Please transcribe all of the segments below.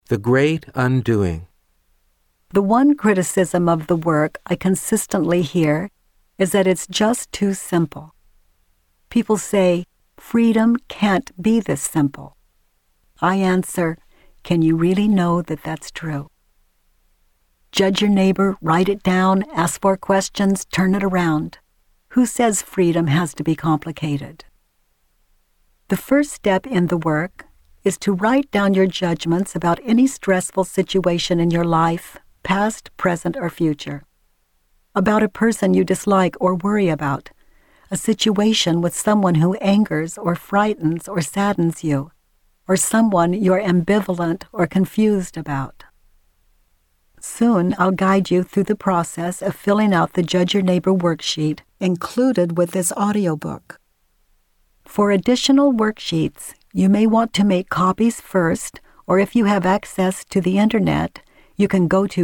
The Great Undoing. The one criticism of the work I consistently hear is that it's just too simple. People say, freedom can't be this simple. I answer, can you really know that that's true? Judge your neighbor, write it down, ask for questions, turn it around. Who says freedom has to be complicated? The first step in the work is to write down your judgments about any stressful situation in your life, past, present, or future. About a person you dislike or worry about, a situation with someone who angers or frightens or saddens you, or someone you're ambivalent or confused about. Soon, I'll guide you through the process of filling out the Judge Your Neighbor worksheet included with this audiobook. For additional worksheets, you may want to make copies first, or if you have access to the internet, you can go to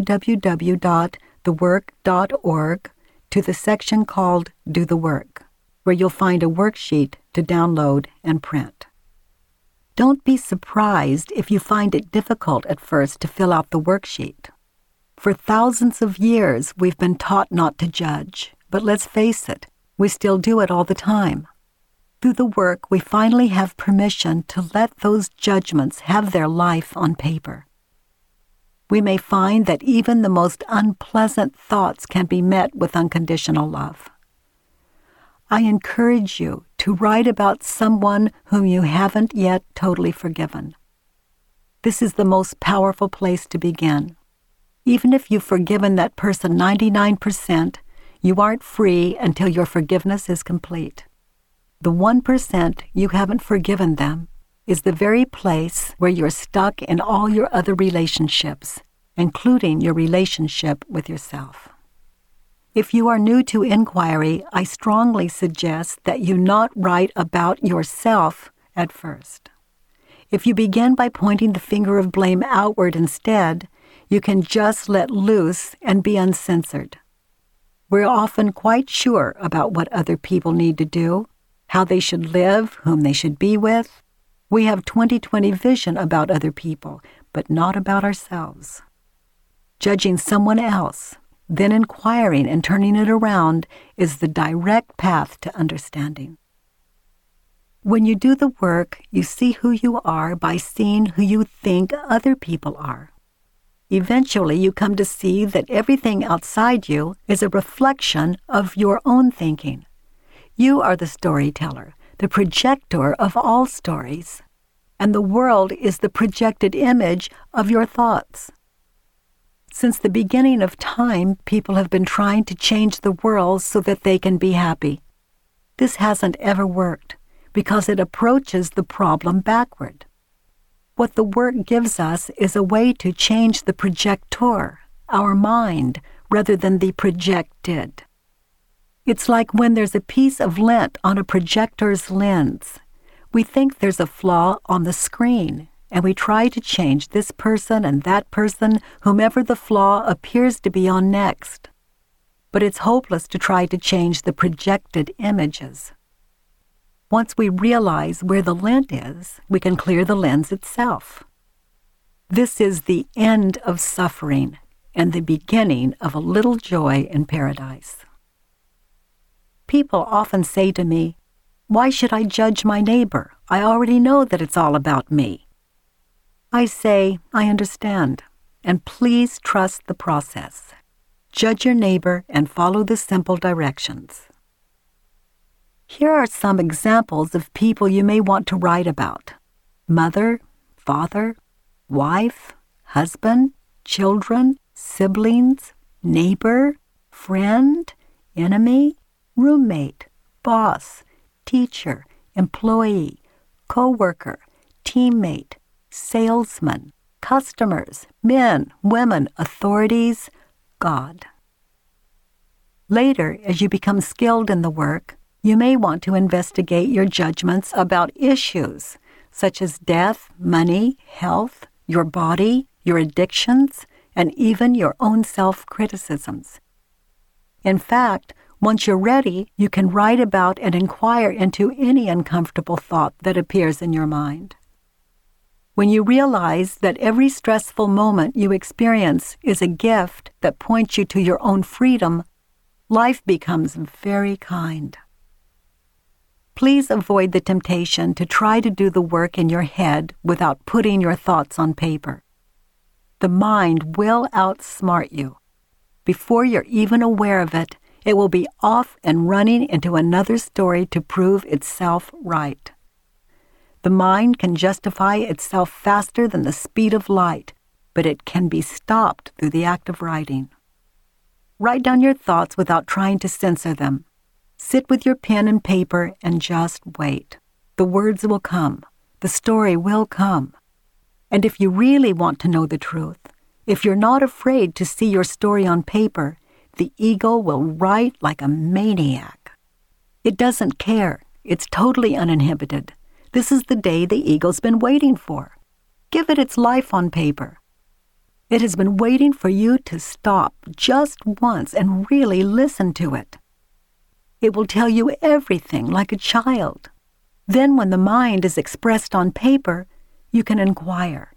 www.thework.org to the section called Do the Work, where you'll find a worksheet to download and print. Don't be surprised if you find it difficult at first to fill out the worksheet. For thousands of years, we've been taught not to judge, but let's face it, we still do it all the time. Through the work, we finally have permission to let those judgments have their life on paper. We may find that even the most unpleasant thoughts can be met with unconditional love. I encourage you to write about someone whom you haven't yet totally forgiven. This is the most powerful place to begin. Even if you've forgiven that person 99%, you aren't free until your forgiveness is complete. The 1% you haven't forgiven them is the very place where you're stuck in all your other relationships, including your relationship with yourself. If you are new to inquiry, I strongly suggest that you not write about yourself at first. If you begin by pointing the finger of blame outward instead, you can just let loose and be uncensored. We're often quite sure about what other people need to do, how they should live, whom they should be with. We have 20/20 vision about other people, but not about ourselves. Judging someone else, then inquiring and turning it around is the direct path to understanding. When you do the work, you see who you are by seeing who you think other people are. Eventually, you come to see that everything outside you is a reflection of your own thinking. You are the storyteller, the projector of all stories, and the world is the projected image of your thoughts. Since the beginning of time, people have been trying to change the world so that they can be happy. This hasn't ever worked because it approaches the problem backward. What the work gives us is a way to change the projector, our mind, rather than the projected. It's like when there's a piece of lint on a projector's lens. We think there's a flaw on the screen, and we try to change this person and that person, whomever the flaw appears to be on next. But it's hopeless to try to change the projected images. Once we realize where the lint is, we can clear the lens itself. This is the end of suffering and the beginning of a little joy in paradise. People often say to me, "Why should I judge my neighbor? I already know that it's all about me." I say, I understand, and please trust the process. Judge your neighbor and follow the simple directions. Here are some examples of people you may want to write about: mother, father, wife, husband, children, siblings, neighbor, friend, enemy, roommate, boss, teacher, employee, co-worker, teammate, salesman, customers, men, women, authorities, God. Later, as you become skilled in the work, you may want to investigate your judgments about issues such as death, money, health, your body, your addictions, and even your own self-criticisms. In fact, once you're ready, you can write about and inquire into any uncomfortable thought that appears in your mind. When you realize that every stressful moment you experience is a gift that points you to your own freedom, life becomes very kind. Please avoid the temptation to try to do the work in your head without putting your thoughts on paper. The mind will outsmart you. Before you're even aware of it, it will be off and running into another story to prove itself right. The mind can justify itself faster than the speed of light, but it can be stopped through the act of writing. Write down your thoughts without trying to censor them. Sit with your pen and paper and just wait. The words will come. The story will come. And if you really want to know the truth, if you're not afraid to see your story on paper, the ego will write like a maniac. It doesn't care. It's totally uninhibited. This is the day the ego's been waiting for. Give it its life on paper. It has been waiting for you to stop just once and really listen to it. It will tell you everything like a child. Then when the mind is expressed on paper, you can inquire.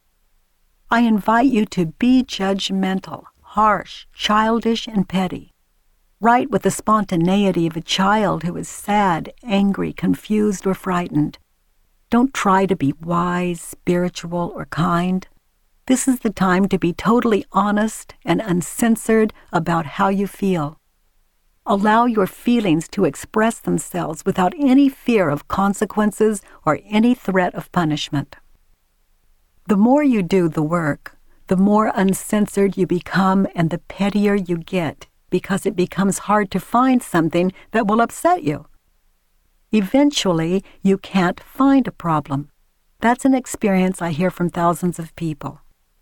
I invite you to be judgmental, harsh, childish, and petty. Write with the spontaneity of a child who is sad, angry, confused, or frightened. Don't try to be wise, spiritual, or kind. This is the time to be totally honest and uncensored about how you feel. Allow your feelings to express themselves without any fear of consequences or any threat of punishment. The more you do the work, the more uncensored you become and the pettier you get, because it becomes hard to find something that will upset you. Eventually, you can't find a problem. That's an experience I hear from thousands of people.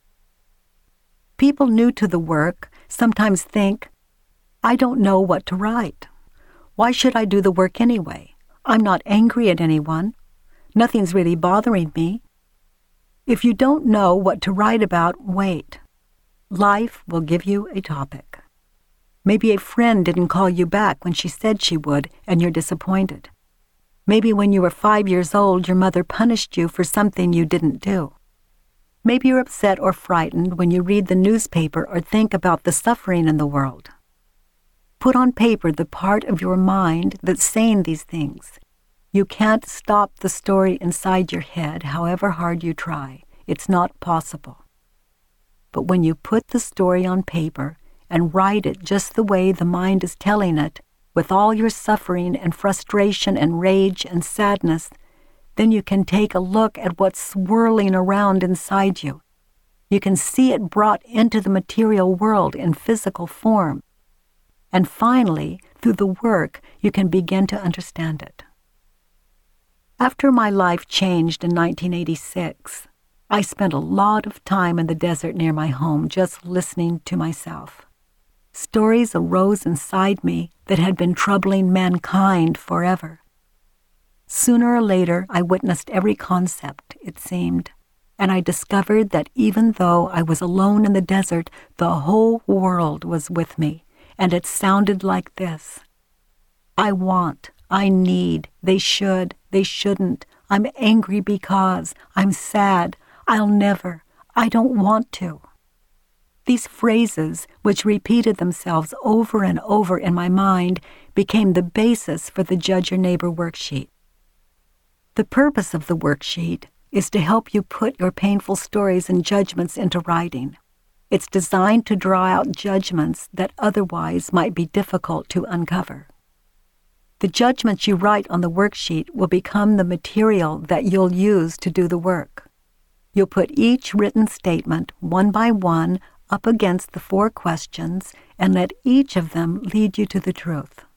People new to the work sometimes think, I don't know what to write. Why should I do the work anyway? I'm not angry at anyone. Nothing's really bothering me. If you don't know what to write about, wait. Life will give you a topic. Maybe a friend didn't call you back when she said she would, and you're disappointed. Maybe when you were 5 years old, your mother punished you for something you didn't do. Maybe you're upset or frightened when you read the newspaper or think about the suffering in the world. Put on paper the part of your mind that's saying these things. You can't stop the story inside your head, however hard you try. It's not possible. But when you put the story on paper and write it just the way the mind is telling it, with all your suffering and frustration and rage and sadness, then you can take a look at what's swirling around inside you. You can see it brought into the material world in physical form. And finally, through the work, you can begin to understand it. After my life changed in 1986, I spent a lot of time in the desert near my home just listening to myself. Stories arose inside me that had been troubling mankind forever. Sooner or later, I witnessed every concept, it seemed, and I discovered that even though I was alone in the desert, the whole world was with me. And it sounded like this. I want, I need, they should, they shouldn't, I'm angry because, I'm sad, I'll never, I don't want to. These phrases, which repeated themselves over and over in my mind, became the basis for the Judge Your Neighbor worksheet. The purpose of the worksheet is to help you put your painful stories and judgments into writing. It's designed to draw out judgments that otherwise might be difficult to uncover. The judgments you write on the worksheet will become the material that you'll use to do the work. You'll put each written statement, one by one, up against the 4 questions and let each of them lead you to the truth.